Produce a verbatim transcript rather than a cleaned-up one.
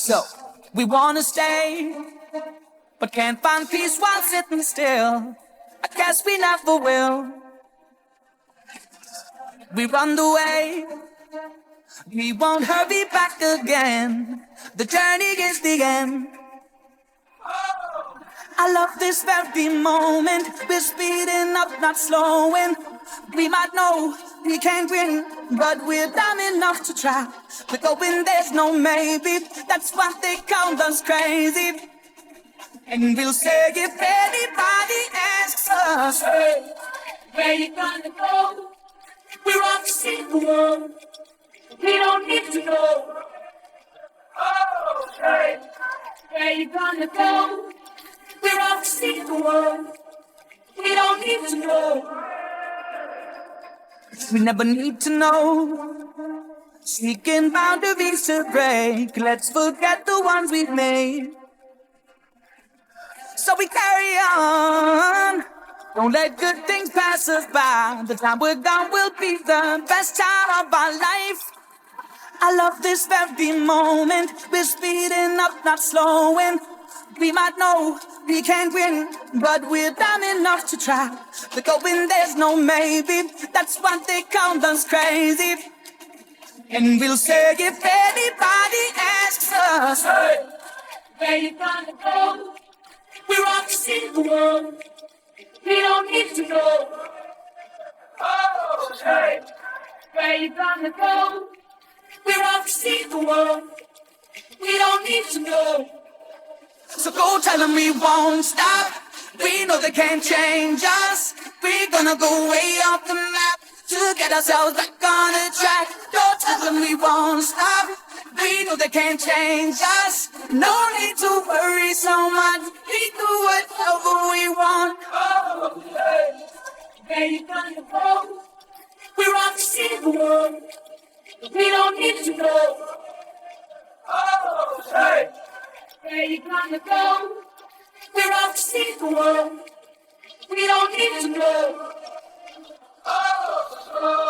So, we wanna stay, but can't find peace while sitting still. I guess we never will. We run away, we won't hurry back again. The journey is the end. I love this very moment. We're speeding up, not slowing. We might know we can't win, but we're dumb enough to try. We're going, there's no maybe. That's why they call us crazy. And we'll say if anybody asks us, hey, where you gonna go? We're off to see the world. We don't need to know. Oh, hey, where you gonna go? We're off to see the world. We don't need to know. We never need to know. Seeking boundaries to break. Let's forget the ones we've made. So we carry on. Don't let good things pass us by. The time we're gone will be the best time of our life. I love this very moment. We're speeding up, not slowing. We might know we can't win, but we're dumb enough to try. We're going, there's no maybe. That's why they call us crazy. And we'll say if anybody asks us, hey, where you gonna go? We're off to see the world. We don't need to know. Oh, hey, where you gonna go? We're off to see the world. We don't need to know. So go tell them we won't stop. We know they can't change us. We're gonna go way off the map to get ourselves back on the track. Go tell them we won't stop. We know they can't change us. No need to worry so much. We do whatever we want. Oh, hey, where you gonna go? We're off to see the world. We don't need to know. Oh, hey, where you gonna go? We're off to see the world. We don't need to know. Oh, oh.